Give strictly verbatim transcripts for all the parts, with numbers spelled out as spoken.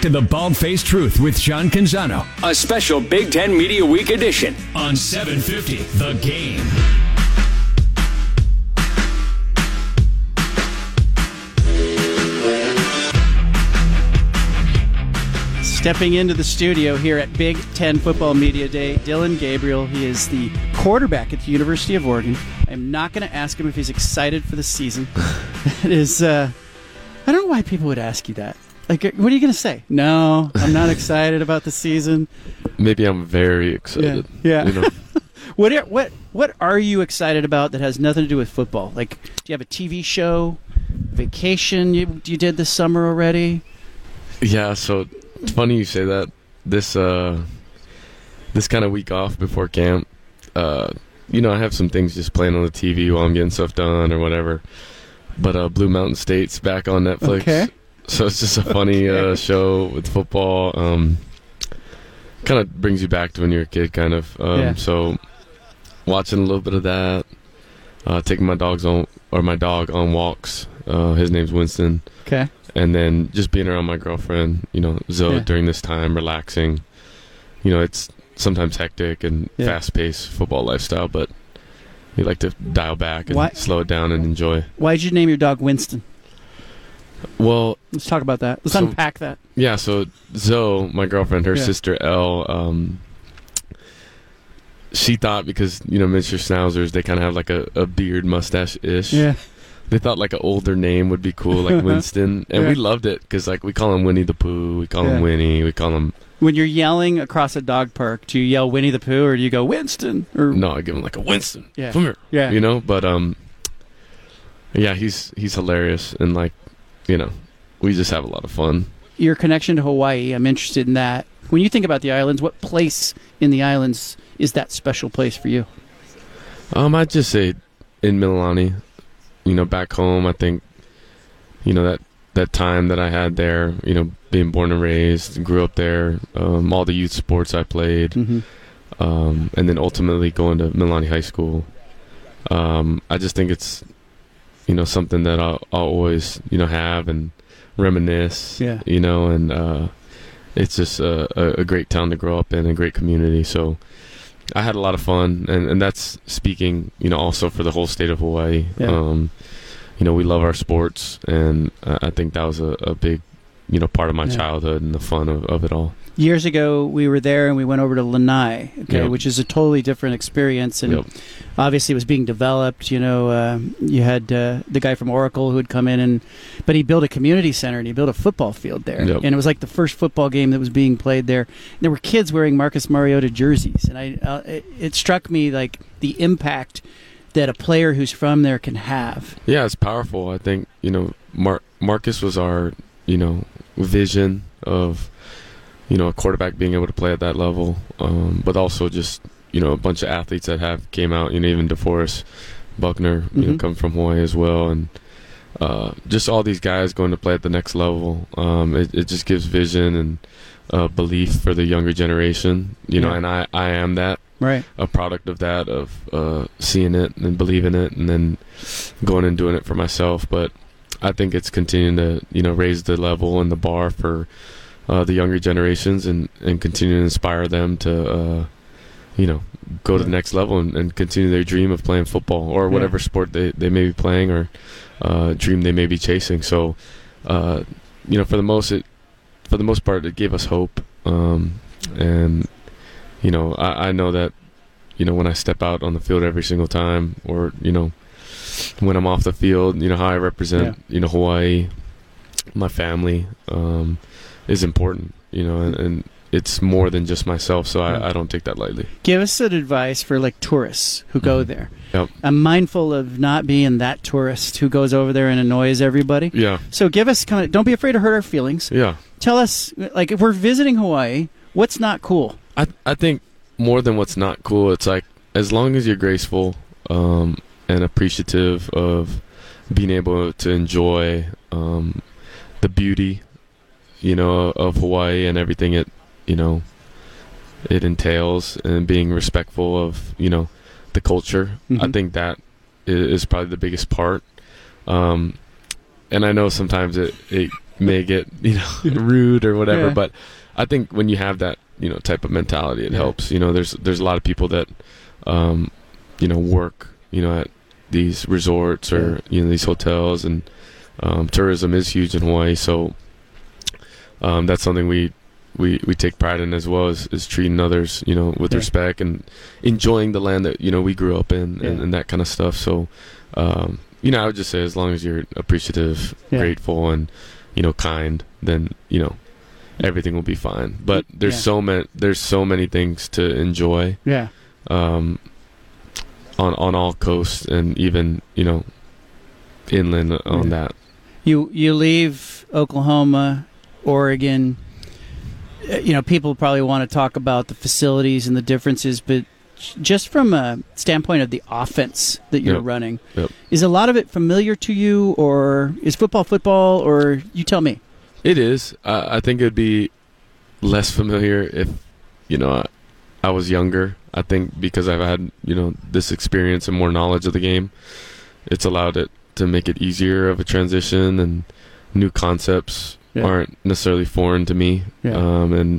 to the Bald-Faced Truth with John Canzano, a special Big Ten Media Week edition on seven fifty The Game. Stepping into the studio here at Big Ten Football Media Day, Dillon Gabriel. He is the quarterback at the University of Oregon. I'm not going to ask him if he's excited for the season. It is, uh, I don't know why people would ask you that. Like, what are you going to say? No, I'm not excited about the season. Maybe I'm very excited. Yeah. yeah. You know? what, are, what, what are you excited about that has nothing to do with football? Like, do you have a T V show, vacation you, you did this summer already? Yeah, so... It's funny you say that. This uh, this kind of week off before camp, uh, you know, I have some things just playing on the T V while I'm getting stuff done or whatever. But uh, Blue Mountain State's back on Netflix, okay. So it's just a funny okay. uh, show with football. Um, kind of brings you back to when you were a kid, kind of. Um, yeah. So watching a little bit of that, uh, taking my dogs on or my dog on walks. Uh, his name's Winston. Okay. And then just being around my girlfriend, you know, Zoe, yeah. during this time, relaxing. You know, it's sometimes hectic and yeah. fast-paced football lifestyle, but you like to dial back and Why? slow it down and enjoy. Why did you name your dog Winston? Well, let's talk about that. Let's so, unpack that. Yeah, so Zoe, my girlfriend, her yeah. sister Elle, um, she thought because, you know, miniature schnauzers, they kind of have like a, a beard mustache-ish. Yeah. They thought like an older name would be cool, like Winston, and yeah. we loved it because like we call him Winnie the Pooh, we call yeah. him Winnie, we call him. When you're yelling across a dog park, do you yell Winnie the Pooh or do you go Winston? Or no, I give him like a Winston. Yeah, come here. Yeah, you know, but um, yeah, he's he's hilarious and like, you know, we just have a lot of fun. Your connection to Hawaii, I'm interested in that. When you think about the islands, what place in the islands is that special place for you? Um, I'd just say in Mililani. You know, back home, I think, you know, that, that time that I had there, you know, being born and raised, grew up there, um, all the youth sports I played, mm-hmm. um, and then ultimately going to Mililani High School. Um, I just think it's, you know, something that I'll, I'll always, you know, have and reminisce, yeah. you know, and uh, it's just a, a great town to grow up in, a great community, so... I had a lot of fun, and, and that's speaking, you know, also for the whole state of Hawaii. Yeah. Um, you know, we love our sports, and uh, I think that was a, a big, you know, part of my yeah. childhood and the fun of, of it all. Years ago, we were there, and we went over to Lanai, okay, yep. which is a totally different experience, and yep. obviously it was being developed. You know, uh, you had uh, the guy from Oracle who had come in, and but he built a community center, and he built a football field there, yep. and it was like the first football game that was being played there. And there were kids wearing Marcus Mariota jerseys, and I uh, it, it struck me like the impact that a player who's from there can have. Yeah, it's powerful. I think, you know, Mar- Marcus was our, you know, vision of, you know, a quarterback being able to play at that level, um, but also just, you know, a bunch of athletes that have came out, you know, even DeForest Buckner, mm-hmm. you know, come from Hawaii as well, and uh, just all these guys going to play at the next level. Um, it, it just gives vision and uh, belief for the younger generation, you yeah. know, and I, I am that. Right. A product of that, of uh, seeing it and believing it and then going and doing it for myself. But I think it's continuing to, you know, raise the level and the bar for Uh, the younger generations and, and continue to inspire them to, uh, you know, go to the next level and, and continue their dream of playing football or whatever yeah. sport they, they may be playing or uh, dream they may be chasing. So, uh, you know, for the most it, for the most part, it gave us hope. Um, and, you know, I, I know that, you know, when I step out on the field every single time or, you know, when I'm off the field, you know, how I represent, yeah. you know, Hawaii, my family, um, is important, you know, and, and it's more than just myself, so I, I don't take that lightly. Give us some advice for, like, tourists who go mm-hmm. there. Yep. I'm mindful of not being that tourist who goes over there and annoys everybody. Yeah. So give us kind of, don't be afraid to hurt our feelings. Yeah. Tell us, like, if we're visiting Hawaii, what's not cool? I I think more than what's not cool, it's like, as long as you're graceful um, and appreciative of being able to enjoy um, the beauty, you know, of Hawaii and everything it, you know, it entails, and being respectful of, you know, the culture. Mm-hmm. I think that is probably the biggest part. Um, and I know sometimes it, it may get, you know, rude or whatever. Yeah. But I think when you have that, you know, type of mentality, it Yeah. helps. You know, there's there's a lot of people that, um, you know, work, you know, at these resorts or, you know, these hotels, and um, tourism is huge in Hawaii. So um, that's something we, we, we take pride in as well, as, is treating others, you know, with Yeah. respect and enjoying the land that, you know, we grew up in, Yeah. and, and that kind of stuff. So, um, you know, I would just say as long as you're appreciative, Yeah. grateful, and, you know, kind, then, you know, everything will be fine. But there's Yeah. so many there's so many things to enjoy Yeah. um, on on all coasts, and even, you know, inland on Yeah. that. You you leave Oklahoma, Oregon. uh, You know, people probably want to talk about the facilities and the differences, but just from a standpoint of the offense that you're Yep. running, Yep. is a lot of it familiar to you, or is football football, or you tell me? It is. Uh, I think it'd be less familiar if, you know, I, I was younger. I think because I've had, you know, this experience and more knowledge of the game, it's allowed it to make it easier of a transition, and new concepts Yeah. aren't necessarily foreign to me. Yeah. Um, and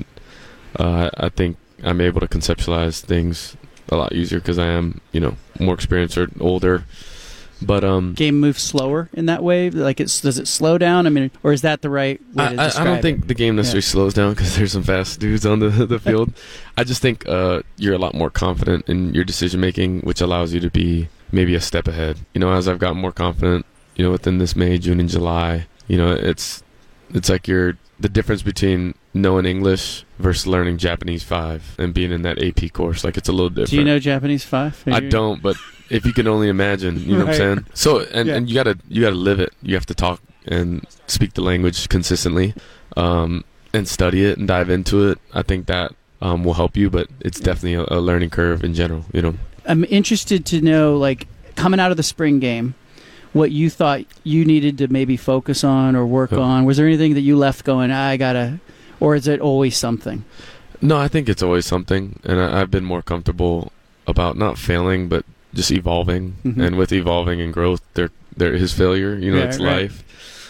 uh, I think I'm able to conceptualize things a lot easier because I am, you know, more experienced or older. But um, Game moves slower in that way. Like, it's does it slow down? I mean, or is that the right way I, to I, I describe don't it? think the game necessarily slows down because there's some fast dudes on the the field. I just think uh, you're a lot more confident in your decision making, which allows you to be maybe a step ahead. You know, as I've gotten more confident, you know, within this May, June, and July, you know, it's it's like you're the difference between knowing English versus learning Japanese five and being in that A P course. Like, it's a little different. Do you know Japanese five? I don't, but if you can only imagine, you know what I'm Right. saying? So, and, Yeah. and you gotta you gotta live it. You have to talk and speak the language consistently, um, and study it and dive into it. I think that um, will help you, but it's definitely a, a learning curve in general. You know, I'm interested to know, like, coming out of the spring game, what you thought you needed to maybe focus on or work Yeah. on. Was there anything that you left going, I gotta, or is it always something? no, I think it's always something, and I, I've been more comfortable about not failing, but just evolving. Mhm. And with evolving and growth, there there is failure. You know, Yeah, it's right. life.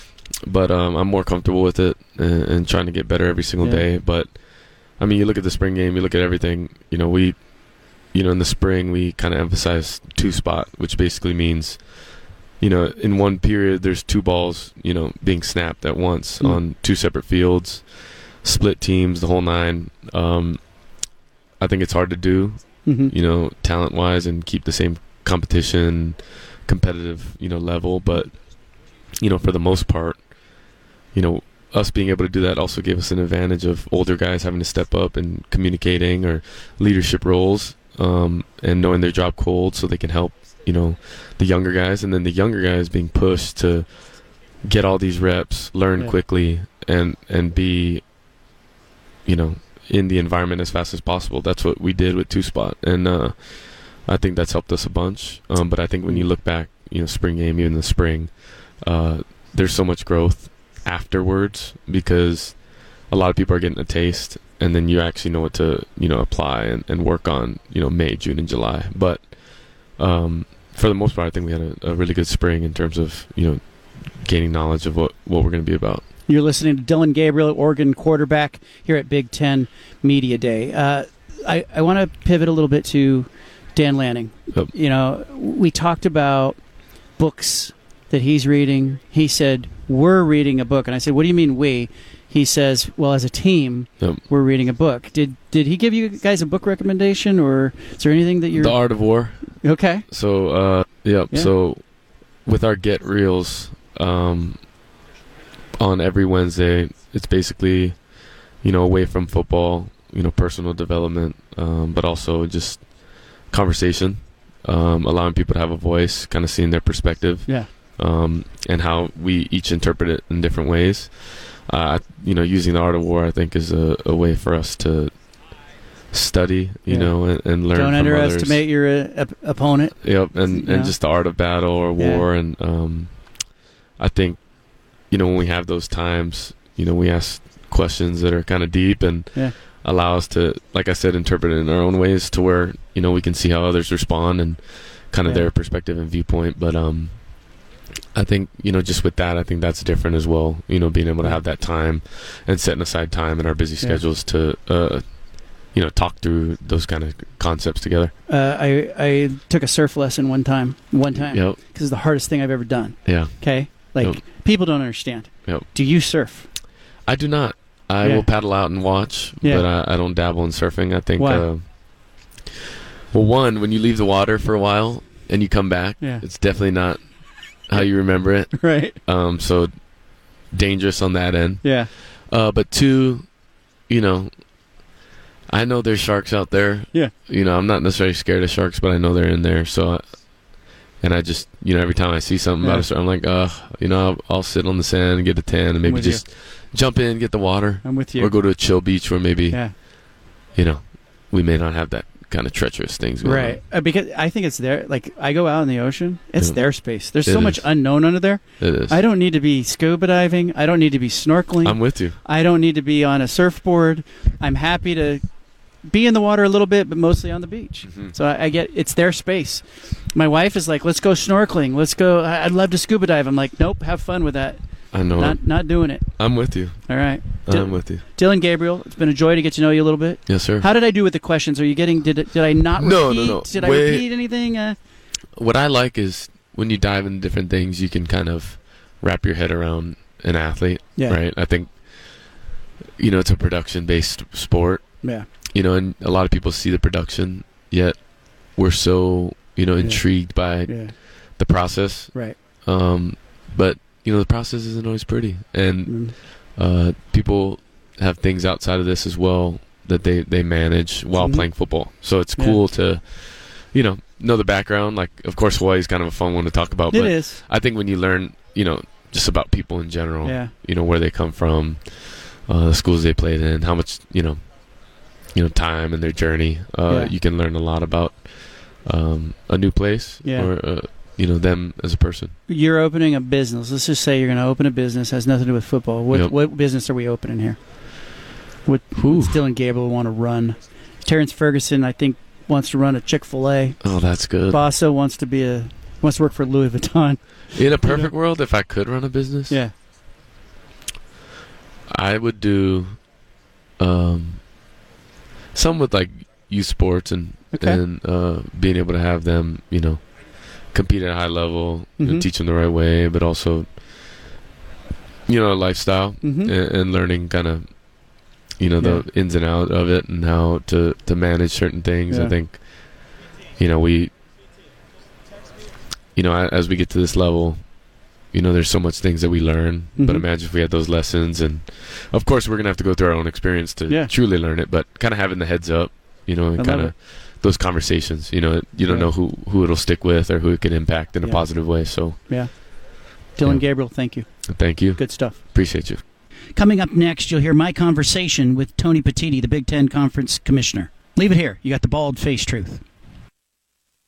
But um, I'm more comfortable with it, and, and trying to get better every single Yeah. day. But I mean, you look at the spring game, you look at everything. You know, we, you know, in the spring we kind of emphasize two spot, which basically means, you know, in one period there's two balls, you know, being snapped at once Mm. on two separate fields, split teams, the whole nine. Um, I think it's hard to do, Mm-hmm. you know, talent wise, and keep the same competition, competitive, you know, level. But, you know, for the most part, you know, us being able to do that also gave us an advantage of older guys having to step up and communicating or leadership roles, um, and knowing their job cold so they can help, you know, the younger guys. And then the younger guys being pushed to get all these reps, learn Yeah. quickly, and, and be, you know, in the environment as fast as possible. That's what we did with two spot, and uh, I think that's helped us a bunch. Um, but I think when you look back, you know, spring game, even the spring, uh, there's so much growth afterwards because a lot of people are getting a taste, and then you actually know what to, you know, apply and, and work on, you know, May, June, and July. But um, for the most part, I think we had a, a really good spring in terms of, you know, gaining knowledge of what, what we're going to be about. You're listening to Dillon Gabriel, Oregon quarterback, here at Big Ten Media Day. Uh, I, I want to pivot a little bit to Dan Lanning. Yep. You know, we talked about books that he's reading. He said, we're reading a book. And I said, what do you mean we? He says, well, as a team, Yep. we're reading a book. Did did he give you guys a book recommendation, or is there anything that you're... The Art of War. Okay. So, uh, yep. Yeah. So, with our Get Reels, um, on every Wednesday, it's basically, you know, away from football, you know, personal development, um, but also just conversation, um, allowing people to have a voice, kind of seeing their perspective, Yeah. um, and how we each interpret it in different ways. Uh, you know, using the Art of War, I think, is a, a way for us to study, you Yeah. know, and, and learn Don't from underestimate others. your uh, op- opponent. Yep, and, Yeah. and just the art of battle or Yeah. war. And um, I think, you know, when we have those times, you know, we ask questions that are kind of deep and Yeah. allow us to, like I said, interpret it in our own ways to where, you know, we can see how others respond and kind of Yeah. their perspective and viewpoint. But um, I think, you know, just with that, I think that's different as well. You know, being able to have that time and setting aside time in our busy schedules yeah. to, uh, you know, talk through those kind of concepts together. Uh, I I took a surf lesson one time, one time, because yep. it's the hardest thing I've ever done. Yeah. Okay? Like, yep. people don't understand. Yep. Do you surf? I do not. I yeah. will paddle out and watch, yeah. but I, I don't dabble in surfing. I think, Why? Uh, well, one, when you leave the water for a while and you come back, yeah. it's definitely not how you remember it. Right. Um, so dangerous on that end. Yeah. Uh, but two, you know, I know there's sharks out there. Yeah. You know, I'm not necessarily scared of sharks, but I know they're in there. So, I, and I just, you know, every time I see something yeah. about a shark, I'm like, uh, you know, I'll, I'll sit on the sand and get a tan and maybe just you. jump in, get the water. I'm with you. Or go to a chill beach where maybe, yeah. you know, we may not have that kind of treacherous things going right. on. Uh, because I think it's there. Like, I go out in the ocean. It's yeah. their space. There's it so is. much unknown under there. It is. I don't need to be scuba diving. I don't need to be snorkeling. I'm with you. I don't need to be on a surfboard. I'm happy to be in the water a little bit, but mostly on the beach. Mm-hmm. So I, I get it's their space. My wife is like, let's go snorkeling. Let's go. I, I'd love to scuba dive. I'm like, nope, have fun with that. I know. Not, not doing it. I'm with you. All right. D- I'm with you. Dylan Gabriel, it's been a joy to get to know you a little bit. Yes, sir. How did I do with the questions? Are you getting, did it, did I not repeat? No, no, no. Did I Way, repeat anything? Uh, what I like is when you dive into different things, you can kind of wrap your head around an athlete, yeah. right? I think, you know, it's a production-based sport. Yeah. You know, and a lot of people see the production, yet we're so, you know, yeah. intrigued by yeah. the process. Right. Um, but, you know, the process isn't always pretty. And mm. uh, people have things outside of this as well that they, they manage while mm-hmm. playing football. So it's cool yeah. to, you know, know the background. Like, of course, Hawaii is kind of a fun one to talk about. It but is. I think when you learn, you know, just about people in general, yeah. you know, where they come from, uh, the schools they played in, how much, you know, you know, time and their journey, uh, yeah. you can learn a lot about um, a new place yeah. or, uh, you know, them as a person. You're opening a business. Let's just say you're going to open a business. Has nothing to do with football. What, yep. what business are we opening here? What what's Dylan Gabriel want to run? Terrence Ferguson, I think, wants to run a Chick-fil-A. Oh, that's good. Basso wants to be a wants to work for Louis Vuitton. In a perfect you know? world, if I could run a business, yeah, I would do um, some with like youth sports and okay. and uh, being able to have them, you know, compete at a high level, mm-hmm. you know, teach them the right way, but also, you know, a lifestyle mm-hmm. and, and learning kind of, you know, the yeah. ins and outs of it and how to, to manage certain things. Yeah. I think, you know, we, you know, as we get to this level, you know, there's so much things that we learn, mm-hmm. but imagine if we had those lessons. And of course, we're going to have to go through our own experience to yeah. truly learn it, but kind of having the heads up, you know, and kind of those conversations, you know, you don't yeah. know who, who it'll stick with or who it can impact in yeah. a positive way. So, yeah. Dylan yeah. Gabriel, thank you. Thank you. Good stuff. Appreciate you. Coming up next, you'll hear my conversation with Tony Petitti, the Big Ten Conference Commissioner. Leave it here. You got the bald-faced truth.